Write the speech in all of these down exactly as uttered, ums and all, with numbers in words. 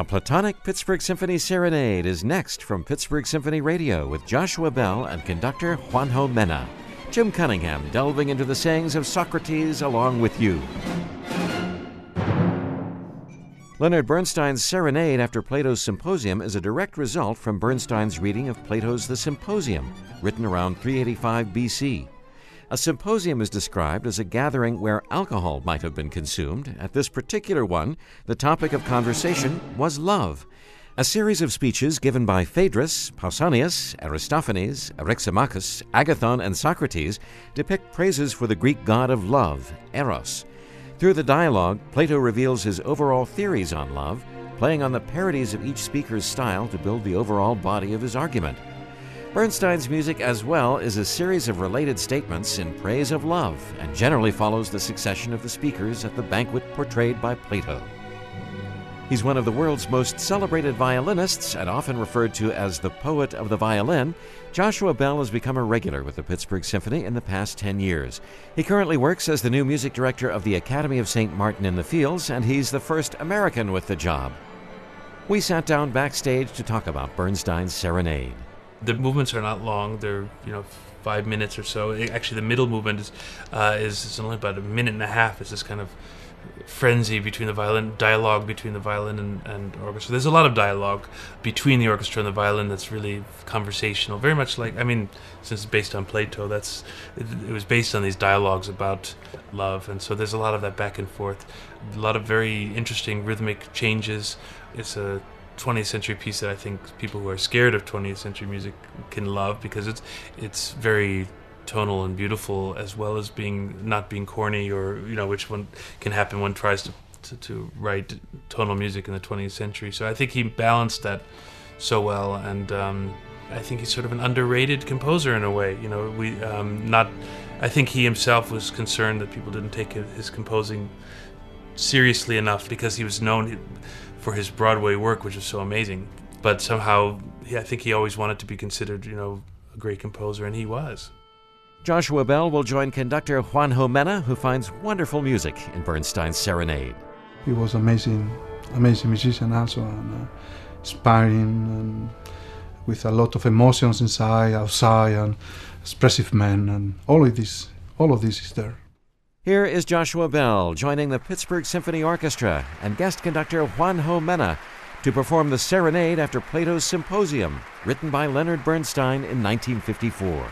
A Platonic Pittsburgh Symphony Serenade is next from Pittsburgh Symphony Radio with Joshua Bell and conductor Juanjo Mena. Jim Cunningham delving into the sayings of Socrates along with you. Leonard Bernstein's Serenade after Plato's Symposium is a direct result from Bernstein's reading of Plato's The Symposium, written around three eighty-five B C. A symposium is described as a gathering where alcohol might have been consumed. At this particular one, the topic of conversation was love. A series of speeches given by Phaedrus, Pausanias, Aristophanes, Eryximachus, Agathon, and Socrates depict praises for the Greek god of love, Eros. Through the dialogue, Plato reveals his overall theories on love, playing on the parodies of each speaker's style to build the overall body of his argument. Bernstein's music as well is a series of related statements in praise of love and generally follows the succession of the speakers at the banquet portrayed by Plato. He's one of the world's most celebrated violinists and often referred to as the poet of the violin. Joshua Bell has become a regular with the Pittsburgh Symphony in the past ten years. He currently works as the new music director of the Academy of Saint Martin in the Fields, and he's the first American with the job. We sat down backstage to talk about Bernstein's Serenade. The movements are not long; they're you know five minutes or so. It, actually, the middle movement is uh, is, is only about a minute and a half. It's this kind of frenzy between the violin, dialogue between the violin and, and orchestra. There's a lot of dialogue between the orchestra and the violin that's really conversational. Very much like, I mean, since it's based on Plato, that's it, it was based on these dialogues about love, and so there's a lot of that back and forth. A lot of very interesting rhythmic changes. It's a twentieth century piece that I think people who are scared of twentieth century music can love because it's it's very tonal and beautiful, as well as being not being corny, or you know, which one can happen when one tries to, to to write tonal music in the twentieth century. So I think he balanced that so well, and um, I think he's sort of an underrated composer in a way. You know, we um, not. I think he himself was concerned that people didn't take his composing seriously enough because he was known for his Broadway work, which was so amazing. But somehow, yeah, I think he always wanted to be considered, you know, a great composer, and he was. Joshua Bell will join conductor Juanjo Mena, who finds wonderful music in Bernstein's Serenade. He was amazing, amazing musician also, and uh, inspiring, and with a lot of emotions inside, outside, and expressive man, and all of this, all of this is there. Here is Joshua Bell joining the Pittsburgh Symphony Orchestra and guest conductor Juanjo Mena to perform the Serenade after Plato's Symposium, written by Leonard Bernstein in nineteen fifty-four.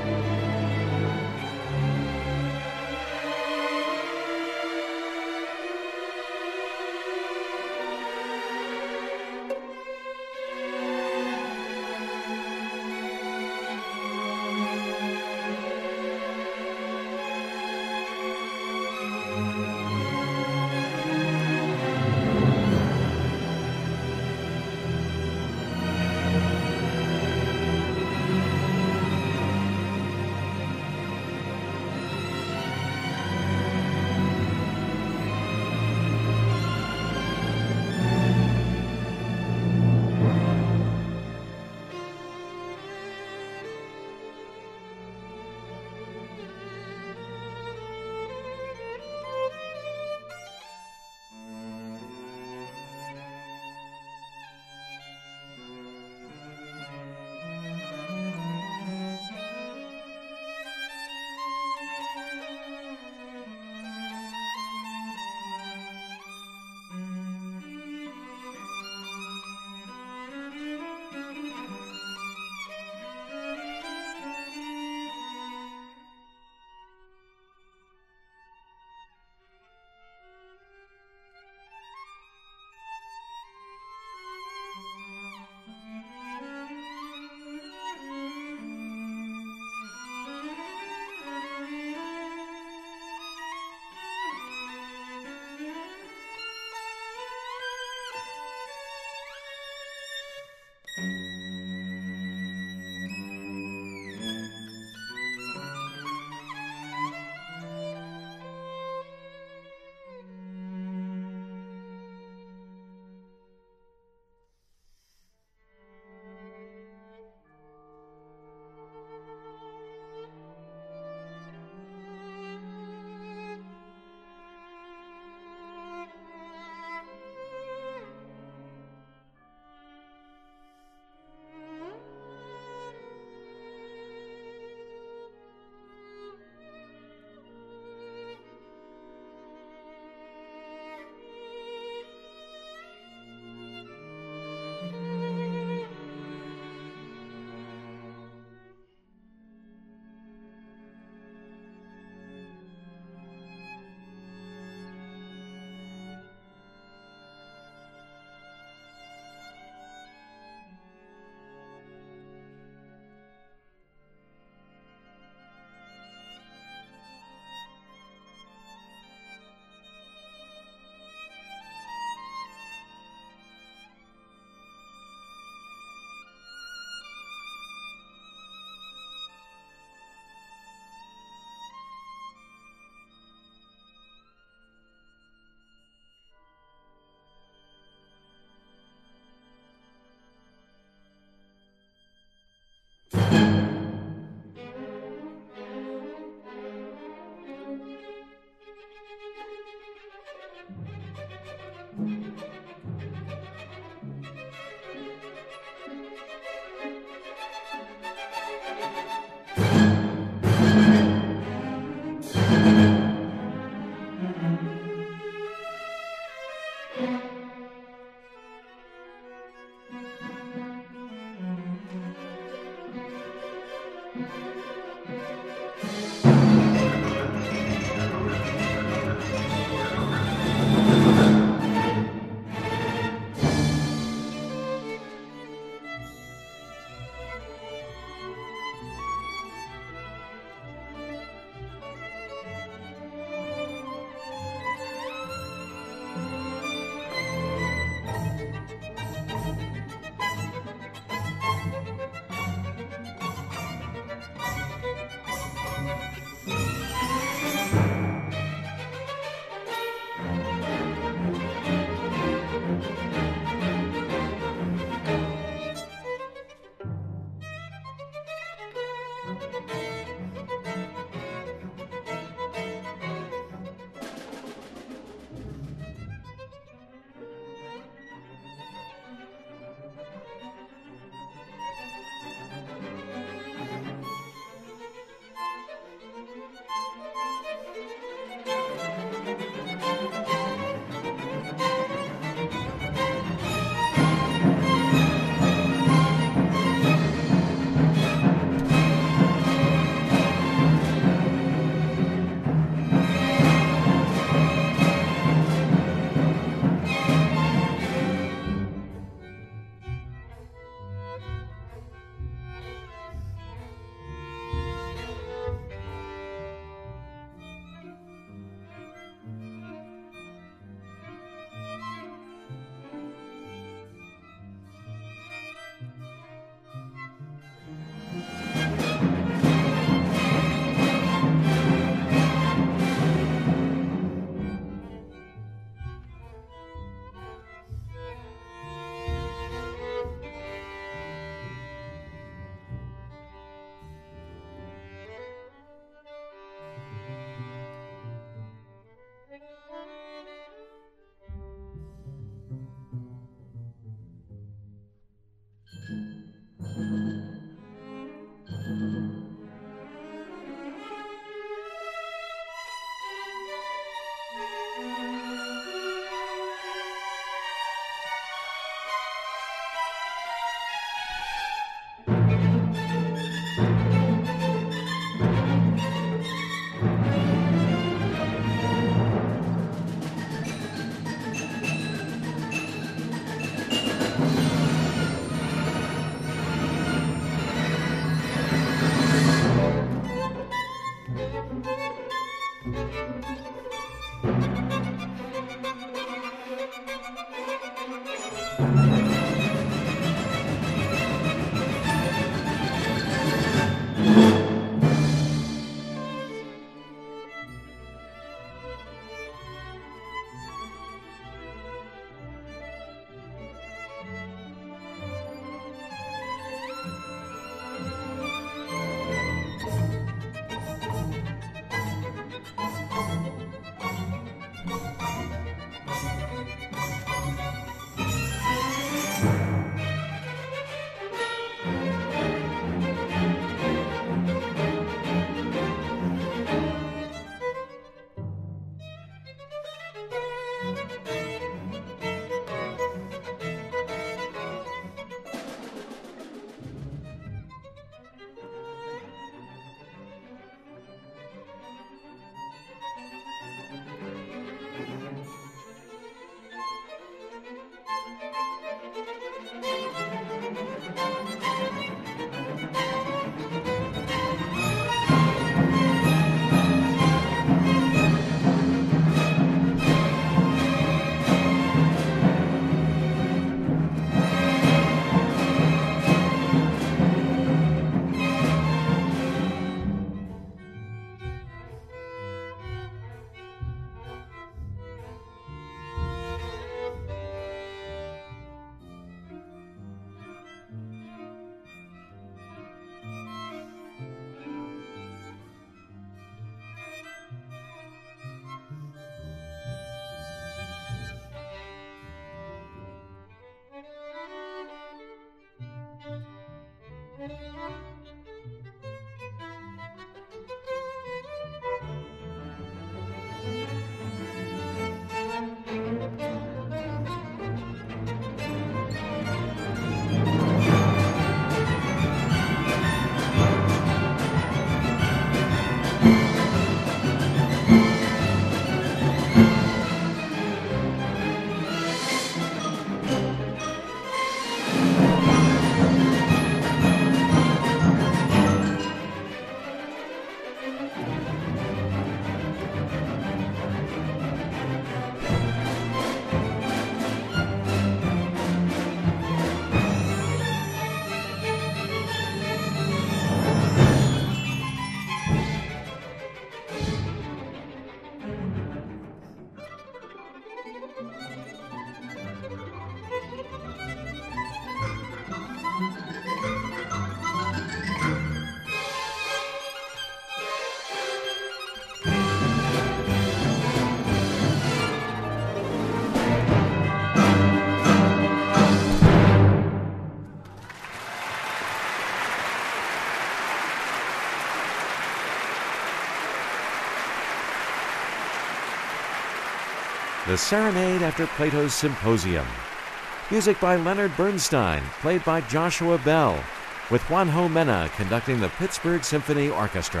The Serenade After Plato's Symposium. Music by Leonard Bernstein, played by Joshua Bell, with Juanjo Mena conducting the Pittsburgh Symphony Orchestra.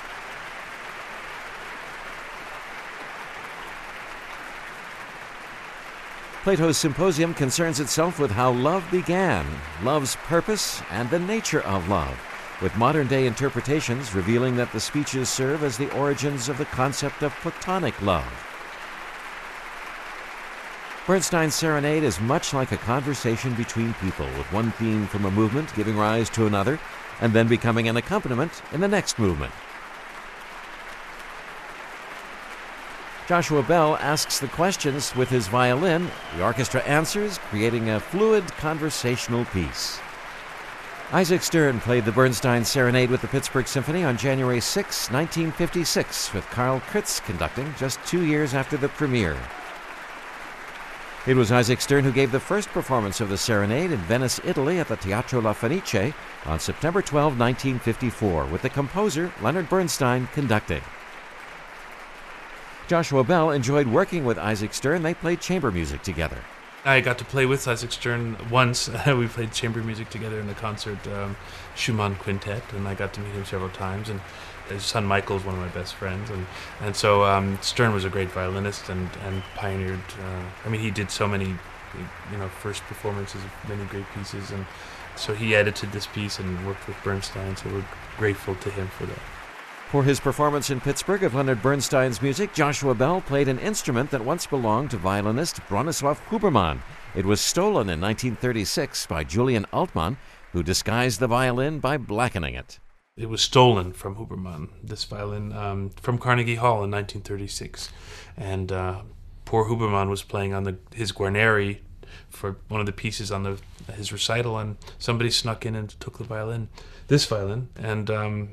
Plato's Symposium concerns itself with how love began, love's purpose, and the nature of love, with modern-day interpretations revealing that the speeches serve as the origins of the concept of platonic love. Bernstein's Serenade is much like a conversation between people, with one theme from a movement giving rise to another, and then becoming an accompaniment in the next movement. Joshua Bell asks the questions with his violin. The orchestra answers, creating a fluid conversational piece. Isaac Stern played the Bernstein Serenade with the Pittsburgh Symphony on January sixth, nineteen fifty-six, with Carl Kritz conducting just two years after the premiere. It was Isaac Stern who gave the first performance of the Serenade in Venice, Italy at the Teatro La Fenice on September twelfth, nineteen fifty-four, with the composer Leonard Bernstein conducting. Joshua Bell enjoyed working with Isaac Stern. They played chamber music together. I got to play with Isaac Stern once. We played chamber music together in a concert, um, Schumann Quintet, and I got to meet him several times. And his son Michael is one of my best friends, and and so um, Stern was a great violinist and and pioneered. Uh, I mean, he did so many, you know, first performances of many great pieces, and so he edited this piece and worked with Bernstein. So we're grateful to him for that. For his performance in Pittsburgh of Leonard Bernstein's music, Joshua Bell played an instrument that once belonged to violinist Bronislaw Huberman. It was stolen in nineteen thirty-six by Julian Altmann, who disguised the violin by blackening it. It was stolen from Huberman, this violin, um, from Carnegie Hall in nineteen thirty-six. And uh, poor Huberman was playing on the, his Guarneri for one of the pieces on the, his recital, and somebody snuck in and took the violin, this violin, and um,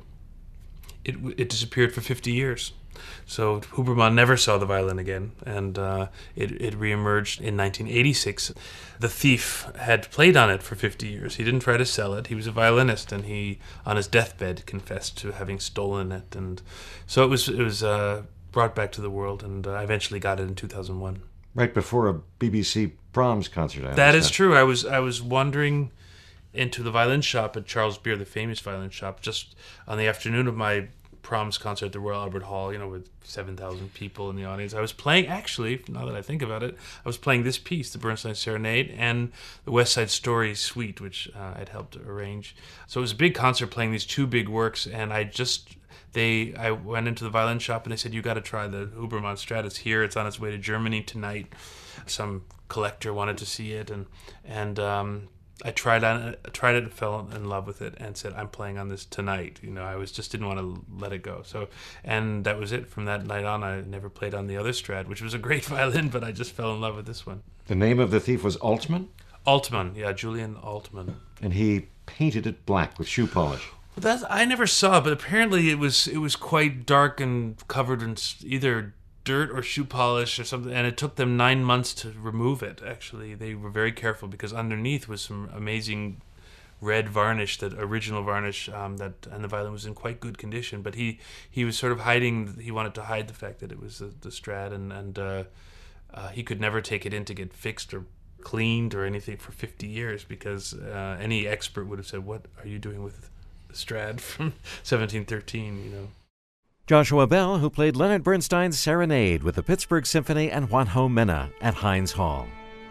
it, it disappeared for fifty years. So Huberman never saw the violin again, and uh, it, it reemerged in nineteen eighty-six. The thief had played on it for fifty years. He didn't try to sell it. He was a violinist, and he, on his deathbed, confessed to having stolen it. And so it was it was uh, brought back to the world, and uh, I eventually got it in two thousand one. Right before a B B C Proms concert, I That understand. is true. I was I was wandering into the violin shop at Charles Beer, the famous violin shop, just on the afternoon of my Proms concert at the Royal Albert Hall, you know, with seven thousand people in the audience. I was playing, actually, now that I think about it, I was playing this piece, the Bernstein Serenade, and the West Side Story Suite, which uh, I'd helped arrange. So it was a big concert playing these two big works, and I just, they, I went into the violin shop and they said, you got to try the Huberman Strat. It's here, it's on its way to Germany tonight. Some collector wanted to see it, and, and, um, I tried on it, tried it, and fell in love with it, and said, "I'm playing on this tonight." You know, I was just didn't want to let it go. So, and that was it. From that night on, I never played on the other Strad, which was a great violin, but I just fell in love with this one. The name of the thief was Altmann? Altmann, yeah, Julian Altmann. And he painted it black with shoe polish. Well, that I never saw, but apparently it was it was quite dark and covered in either dirt or shoe polish or something, and it took them nine months to remove it. Actually, they were very careful because underneath was some amazing red varnish, that original varnish, um, that, and the violin was in quite good condition. But he, he was sort of hiding. He wanted to hide the fact that it was the, the Strad, and and uh, uh, he could never take it in to get fixed or cleaned or anything for fifty years, because uh, any expert would have said, "What are you doing with the Strad from seventeen thirteen?" You know. Joshua Bell, who played Leonard Bernstein's Serenade with the Pittsburgh Symphony and Juanjo Mena at Heinz Hall.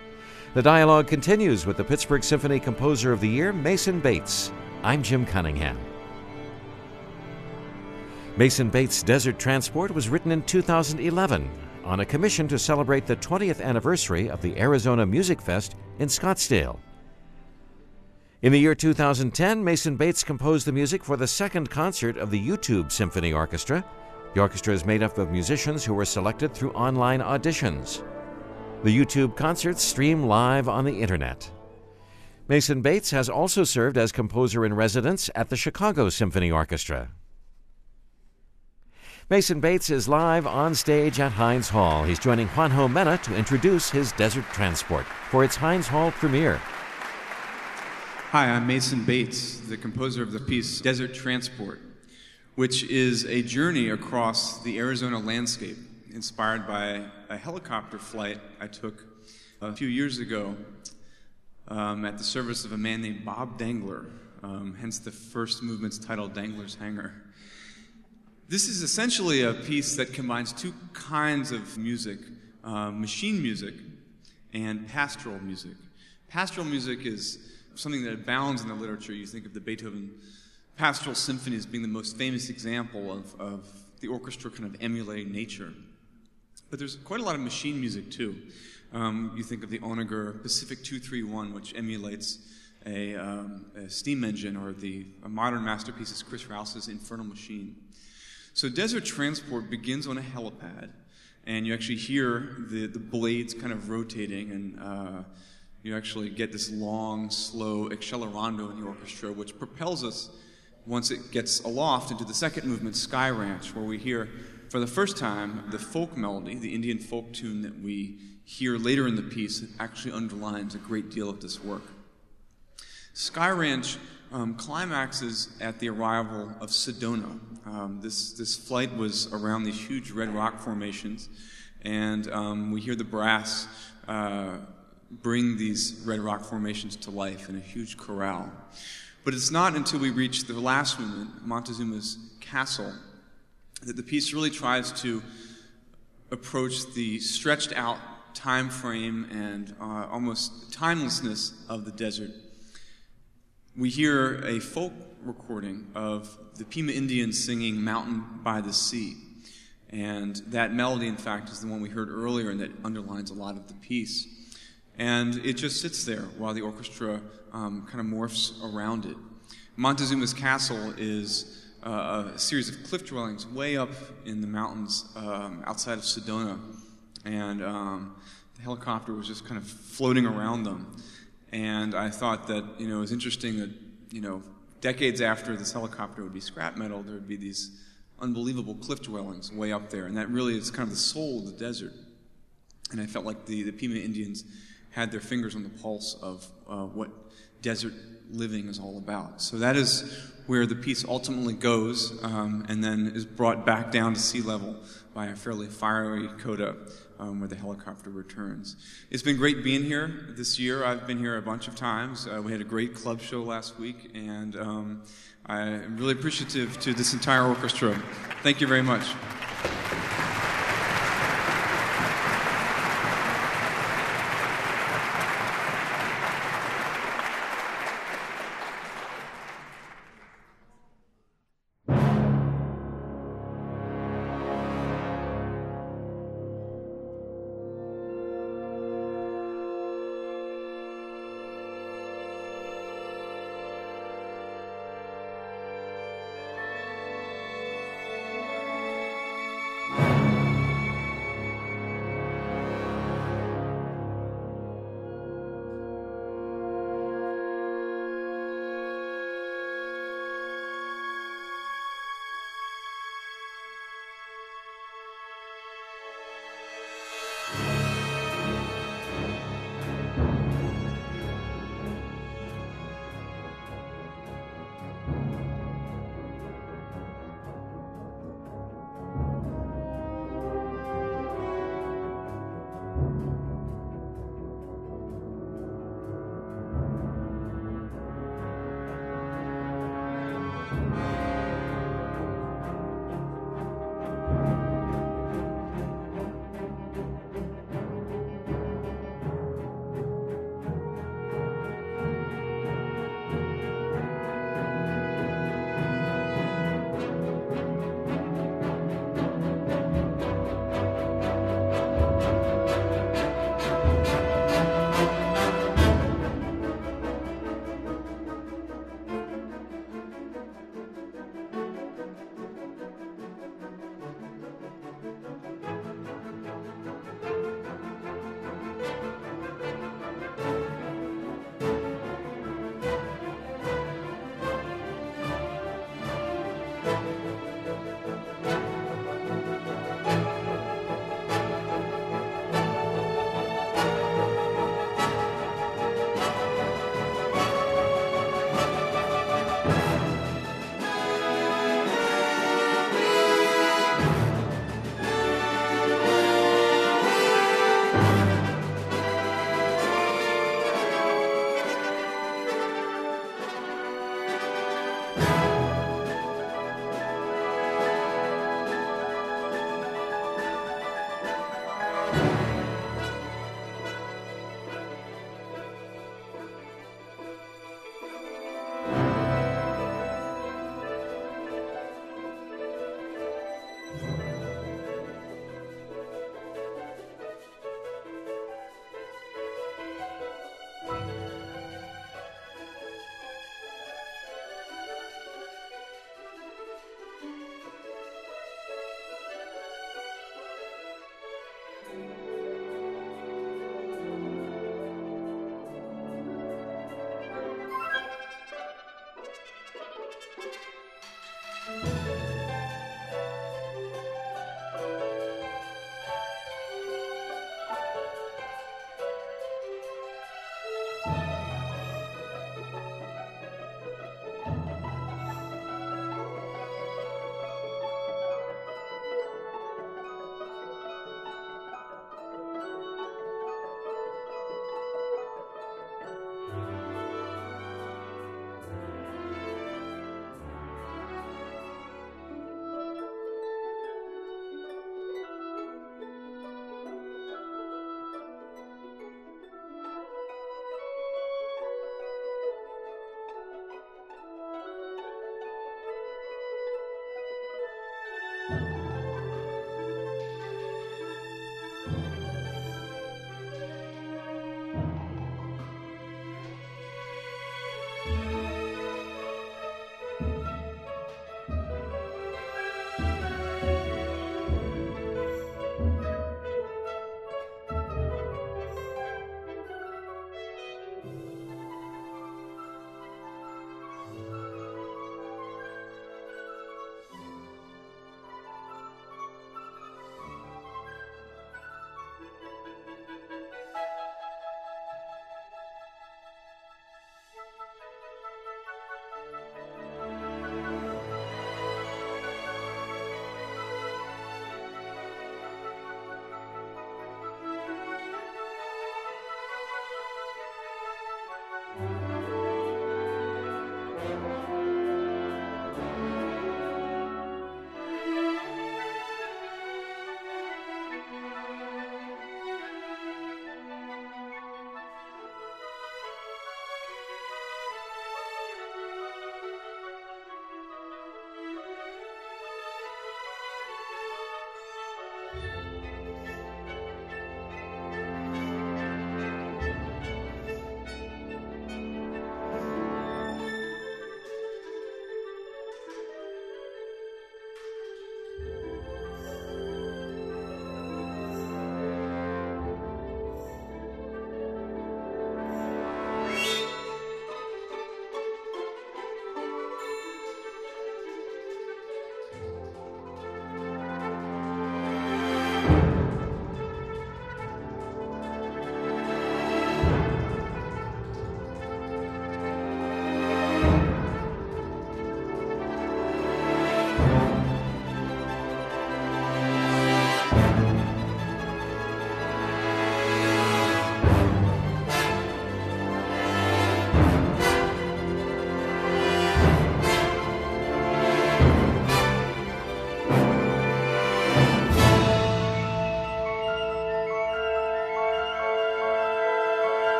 The dialogue continues with the Pittsburgh Symphony Composer of the Year, Mason Bates. I'm Jim Cunningham. Mason Bates' Desert Transport was written in two thousand eleven on a commission to celebrate the twentieth anniversary of the Arizona Music Fest in Scottsdale. In the year two thousand ten, Mason Bates composed the music for the second concert of the YouTube Symphony Orchestra. The orchestra is made up of musicians who were selected through online auditions. The YouTube concerts stream live on the internet. Mason Bates has also served as composer-in-residence at the Chicago Symphony Orchestra. Mason Bates is live on stage at Heinz Hall. He's joining Juanjo Mena to introduce his Desert Transport for its Heinz Hall premiere. Hi, I'm Mason Bates, the composer of the piece Desert Transport, which is a journey across the Arizona landscape inspired by a helicopter flight I took a few years ago um, at the service of a man named Bob Dangler, um, hence the first movement's title, Dangler's Hangar. This is essentially a piece that combines two kinds of music, uh, machine music and pastoral music. Pastoral music is something that abounds in the literature. You think of the Beethoven Pastoral Symphony as being the most famous example of, of the orchestra kind of emulating nature. But there's quite a lot of machine music too. Um, you think of the Onager Pacific two three one, which emulates a, um, a steam engine, or the a modern masterpiece is Chris Rouse's Infernal Machine. So Desert Transport begins on a helipad, and you actually hear the, the blades kind of rotating, and uh, you actually get this long, slow accelerando in the orchestra, which propels us, once it gets aloft, into the second movement, Sky Ranch, where we hear, for the first time, the folk melody, the Indian folk tune that we hear later in the piece that actually underlines a great deal of this work. Sky Ranch um, climaxes at the arrival of Sedona. Um, this, this flight was around these huge red rock formations, and um, we hear the brass uh, bring these red rock formations to life in a huge chorale. But it's not until we reach the last movement, Montezuma's Castle, that the piece really tries to approach the stretched out time frame and uh, almost timelessness of the desert. We hear a folk recording of the Pima Indians singing Mountain by the Sea. And that melody, in fact, is the one we heard earlier, and that underlines a lot of the piece. And it just sits there while the orchestra um, kind of morphs around it. Montezuma's Castle is uh, a series of cliff dwellings way up in the mountains um, outside of Sedona. And um, the helicopter was just kind of floating around them. And I thought that, you know, it was interesting that, you know, decades after this helicopter would be scrap metal, there would be these unbelievable cliff dwellings way up there. And that really is kind of the soul of the desert. And I felt like the, the Pima Indians had their fingers on the pulse of uh, what desert living is all about. So that is where the piece ultimately goes, um, and then is brought back down to sea level by a fairly fiery coda, um, where the helicopter returns. It's been great being here this year. I've been here a bunch of times. Uh, we had a great club show last week, and um, I'm really appreciative to this entire orchestra. Thank you very much.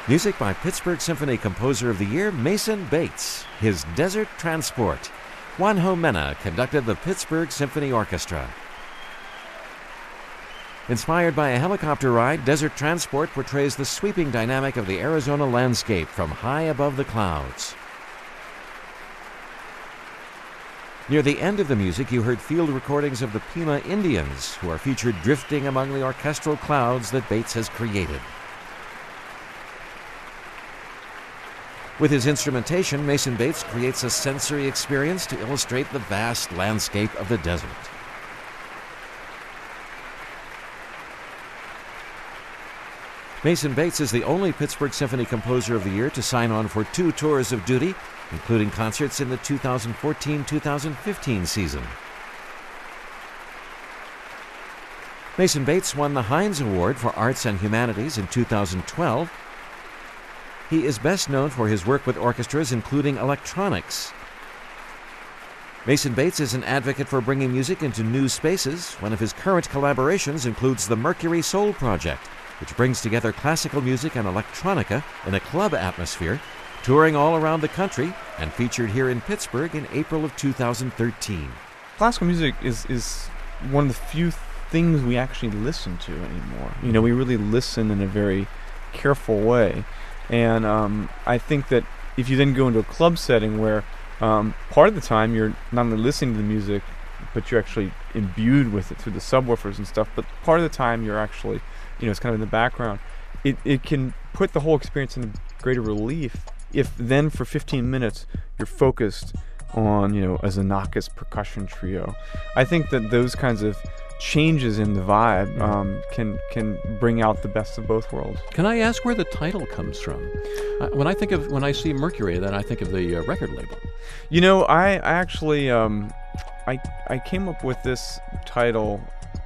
Music by Pittsburgh Symphony Composer of the Year, Mason Bates, his Desert Transport. Juanjo Mena conducted the Pittsburgh Symphony Orchestra. Inspired by a helicopter ride, Desert Transport portrays the sweeping dynamic of the Arizona landscape from high above the clouds. Near the end of the music, you heard field recordings of the Pima Indians, who are featured drifting among the orchestral clouds that Bates has created. With his instrumentation, Mason Bates creates a sensory experience to illustrate the vast landscape of the desert. Mason Bates is the only Pittsburgh Symphony Composer of the Year to sign on for two tours of duty, including concerts in the two thousand fourteen two thousand fifteen season. Mason Bates won the Heinz Award for Arts and Humanities in two thousand twelve. He is best known for his work with orchestras, including electronics. Mason Bates is an advocate for bringing music into new spaces. One of his current collaborations includes the Mercury Soul Project, which brings together classical music and electronica in a club atmosphere, touring all around the country and featured here in Pittsburgh in April of two thousand thirteen. Classical music is, is one of the few things we actually listen to anymore. You know, we really listen in a very careful way. And um, I think that if you then go into a club setting where um, part of the time you're not only listening to the music, but you're actually imbued with it through the subwoofers and stuff, but part of the time you're actually, you know, it's kind of in the background, it, it can put the whole experience in greater relief if then for fifteen minutes you're focused on, you know, a Xenakis percussion trio. I think that those kinds of changes in the vibe um, can can bring out the best of both worlds. Can I ask where the title comes from? Uh, when I think of when I see Mercury, then I think of the uh, record label. You know, I, I actually um, I I came up with this title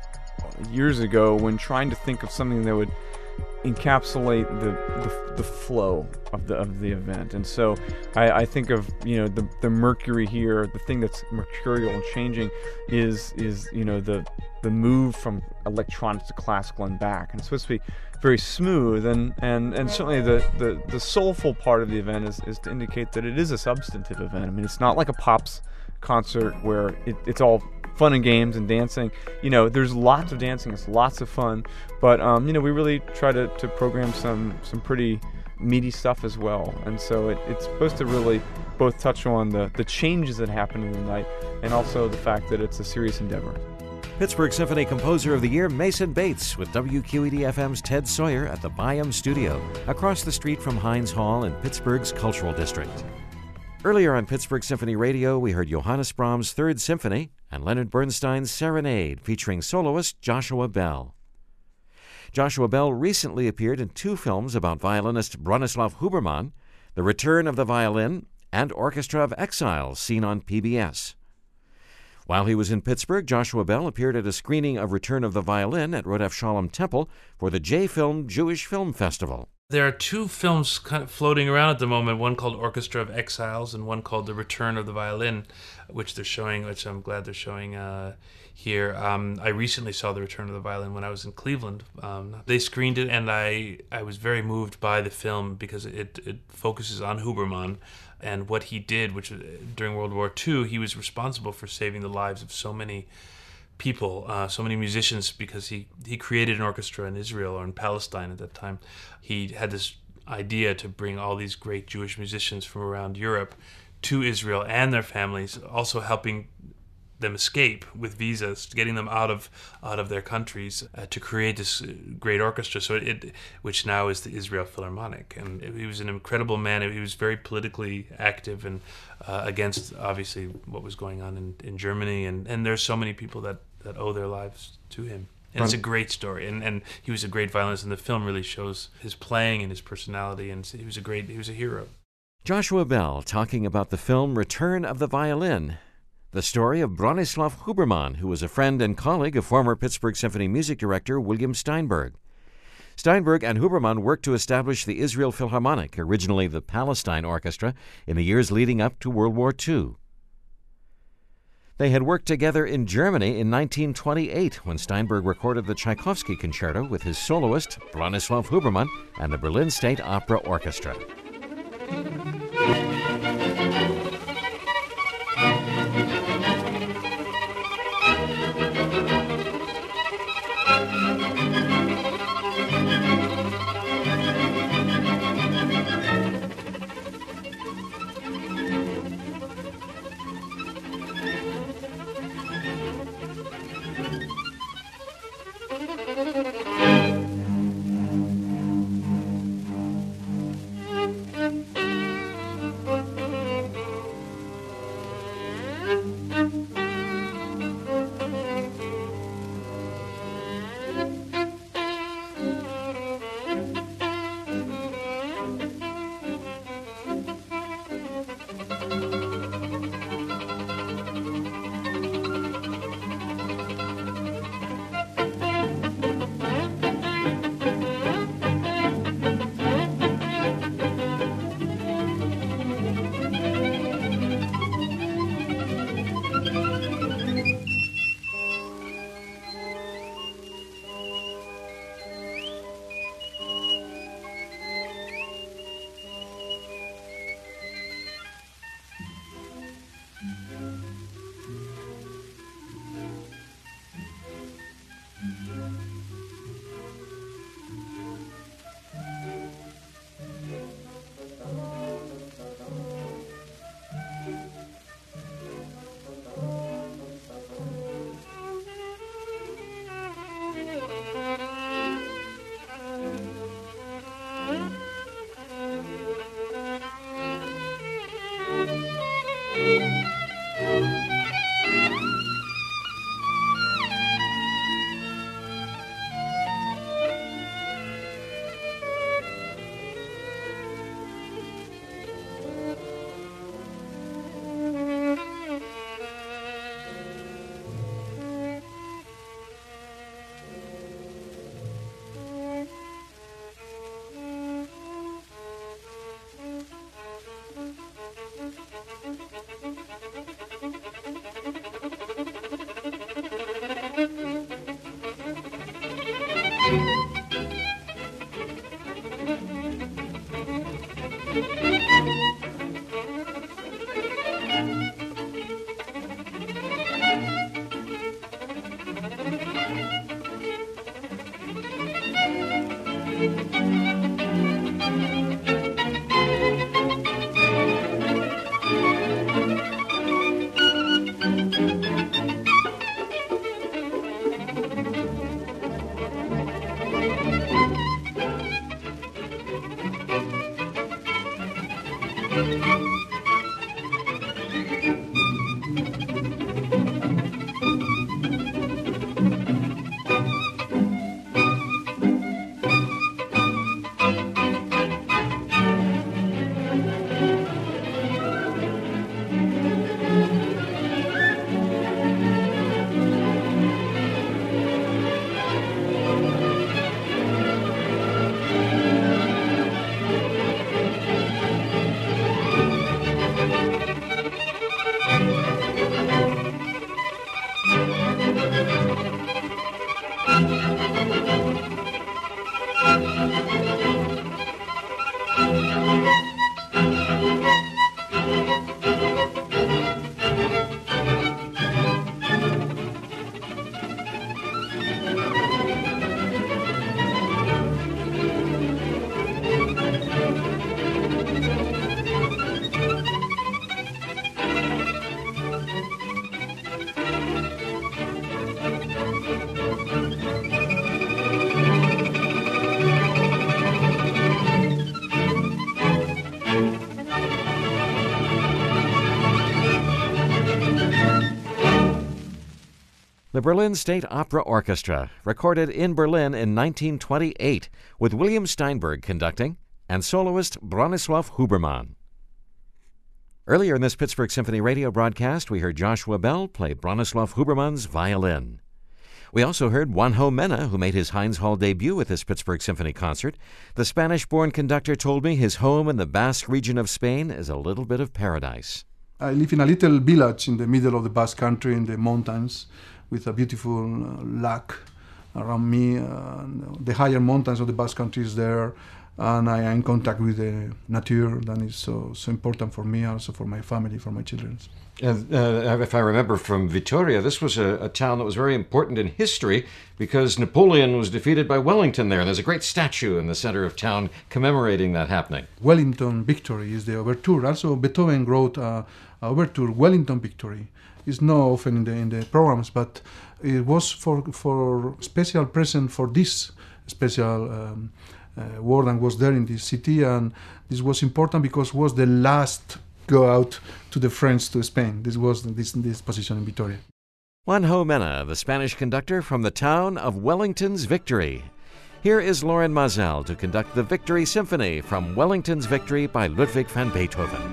years ago when trying to think of something that would encapsulate the, the the flow of the of the event. And so I, I think of, you know, the the Mercury here, the thing that's mercurial and changing is is you know the the move from electronic to classical and back. And it's supposed to be very smooth, and and, and certainly the, the, the soulful part of the event is, is to indicate that it is a substantive event. I mean, it's not like a pops concert where it, it's all fun and games and dancing. You know, there's lots of dancing, it's lots of fun, but um, you know, we really try to, to program some some pretty meaty stuff as well. And so it, it's supposed to really both touch on the, the changes that happen in the night and also the fact that it's a serious endeavor. Pittsburgh Symphony Composer of the Year, Mason Bates, with W Q E D F M's Ted Sawyer at the Byam Studio, across the street from Heinz Hall in Pittsburgh's Cultural District. Earlier on Pittsburgh Symphony Radio, we heard Johannes Brahms' Third Symphony and Leonard Bernstein's Serenade, featuring soloist Joshua Bell. Joshua Bell recently appeared in two films about violinist Bronislaw Huberman, The Return of the Violin and Orchestra of Exiles, seen on P B S. While he was in Pittsburgh, Joshua Bell appeared at a screening of Return of the Violin at Rodef Shalom Temple for the J-Film Jewish Film Festival. There are two films kind of floating around at the moment, one called Orchestra of Exiles and one called The Return of the Violin, which they're showing, which I'm glad they're showing uh, here. Um, I recently saw The Return of the Violin when I was in Cleveland. Um, they screened it, and I, I was very moved by the film because it, it focuses on Huberman and what he did, which during World War Two, he was responsible for saving the lives of so many people, uh, so many musicians, because he, he created an orchestra in Israel or in Palestine at that time. He had this idea to bring all these great Jewish musicians from around Europe to Israel and their families, also helping them escape with visas, getting them out of out of their countries uh, to create this great orchestra. So it, which now is the Israel Philharmonic, and he was an incredible man. He was very politically active and uh, against obviously what was going on in, in Germany, and, and there's so many people that, that owe their lives to him. And it's a great story, and, and he was a great violinist, and the film really shows his playing and his personality, and he was a great, he was a hero. Joshua Bell talking about the film Return of the Violin, the story of Bronislaw Huberman, who was a friend and colleague of former Pittsburgh Symphony music director William Steinberg. Steinberg and Huberman worked to establish the Israel Philharmonic, originally the Palestine Orchestra, in the years leading up to World War Two. They had worked together in Germany in nineteen twenty-eight when Steinberg recorded the Tchaikovsky Concerto with his soloist, Bronislaw Huberman, and the Berlin State Opera Orchestra. The Berlin State Opera Orchestra, recorded in Berlin in nineteen twenty-eight, with William Steinberg conducting and soloist Bronislaw Huberman. Earlier in this Pittsburgh Symphony radio broadcast, we heard Joshua Bell play Bronislaw Huberman's violin. We also heard Juanjo Mena, who made his Heinz Hall debut with this Pittsburgh Symphony concert. The Spanish-born conductor told me his home in the Basque region of Spain is a little bit of paradise. I live in a little village in the middle of the Basque Country in the mountains with a beautiful uh, lake around me. Uh, the higher mountains of the Basque Country is there, and I am in contact with the nature. That is so, so important for me, also for my family, for my children. And uh, if I remember from Vitoria, this was a, a town that was very important in history because Napoleon was defeated by Wellington there. There's a great statue in the center of town commemorating that happening. Wellington Victory is the overture. Also, Beethoven wrote a, a overture, Wellington Victory. It's not often in the in the programs, but it was for for special present for this special um, uh, war that was there in this city, and this was important because it was the last go out to the French to Spain. This was this this position in Vitoria. Juanjo Mena, the Spanish conductor from the town of Wellington's Victory. Here is Loren Maazel to conduct the Victory Symphony from Wellington's Victory by Ludwig van Beethoven.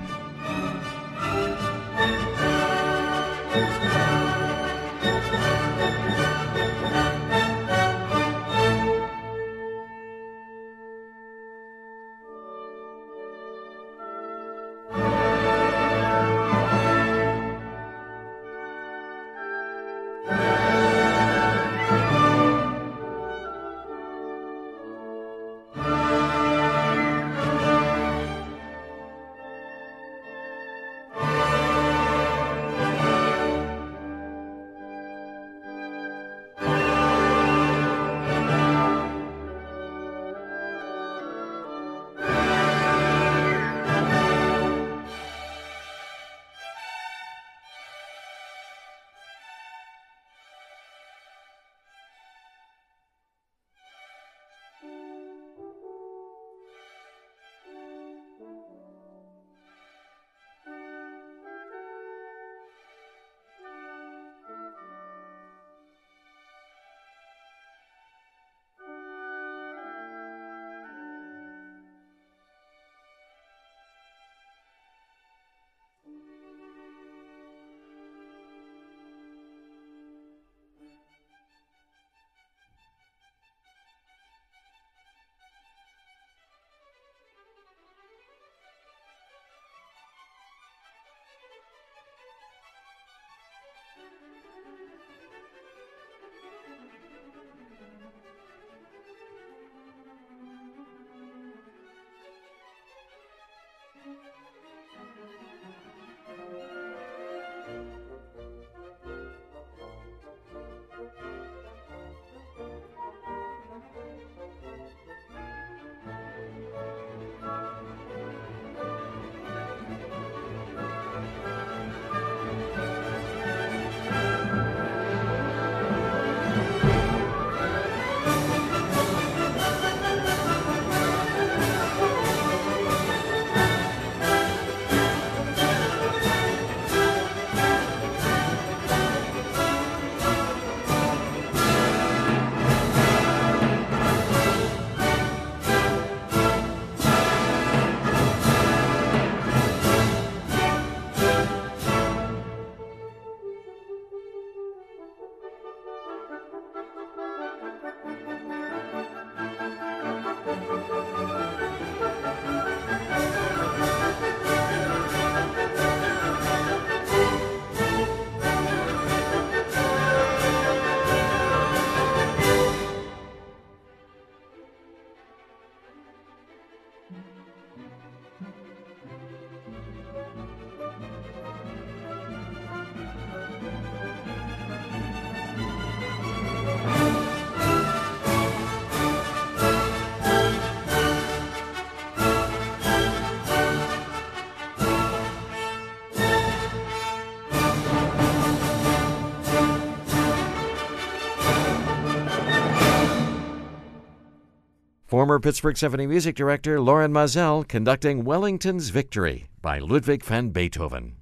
Former Pittsburgh Symphony music director Loren Maazel conducting Wellington's Victory by Ludwig van Beethoven.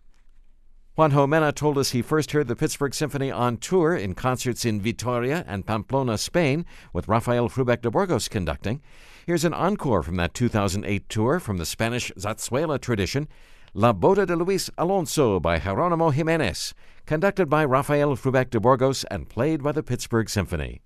Juanjo Mena told us he first heard the Pittsburgh Symphony on tour in concerts in Vitoria and Pamplona, Spain, with Rafael Frubeck de Burgos conducting. Here's an encore from that two thousand eight tour from the Spanish Zarzuela tradition, La Boda de Luis Alonso by Jerónimo Jiménez, conducted by Rafael Frubeck de Burgos and played by the Pittsburgh Symphony.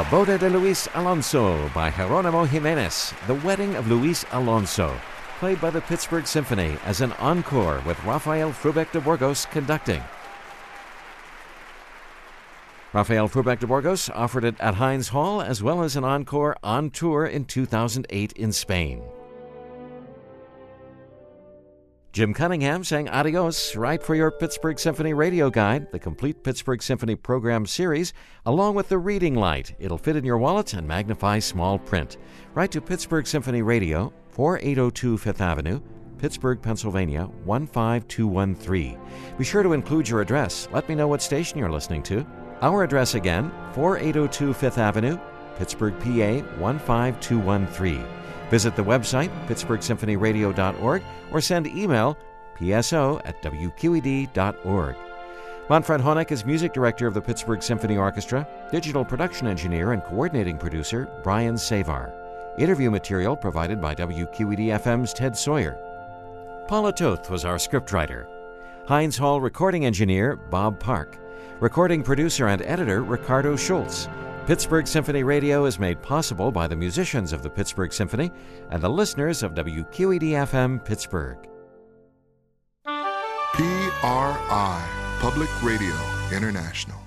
La Boda de Luis Alonso by Jeronimo Jimenez, The Wedding of Luis Alonso, played by the Pittsburgh Symphony as an encore with Rafael Frubeck de Burgos conducting. Rafael Frubeck de Burgos offered it at Heinz Hall as well as an encore on tour in two thousand eight in Spain. Jim Cunningham sang Adios right for your Pittsburgh Symphony Radio Guide, the complete Pittsburgh Symphony program series, along with the reading light. It'll fit in your wallet and magnify small print. Write to Pittsburgh Symphony Radio, forty-eight oh two Fifth Avenue, Pittsburgh, Pennsylvania, one five two one three. Be sure to include your address. Let me know what station you're listening to. Our address again, forty-eight oh two Fifth Avenue, Pittsburgh, P A, one five two one three. Visit the website, pittsburgh symphony radio dot org, or send email, p s o at w q e d dot org. Manfred Honeck is music director of the Pittsburgh Symphony Orchestra, digital production engineer and coordinating producer Brian Savar. Interview material provided by W Q E D F M's Ted Sawyer. Paula Toth was our scriptwriter. Heinz Hall recording engineer Bob Park. Recording producer and editor Ricardo Schultz. Pittsburgh Symphony Radio is made possible by the musicians of the Pittsburgh Symphony and the listeners of W Q E D F M Pittsburgh. P R I, Public Radio International.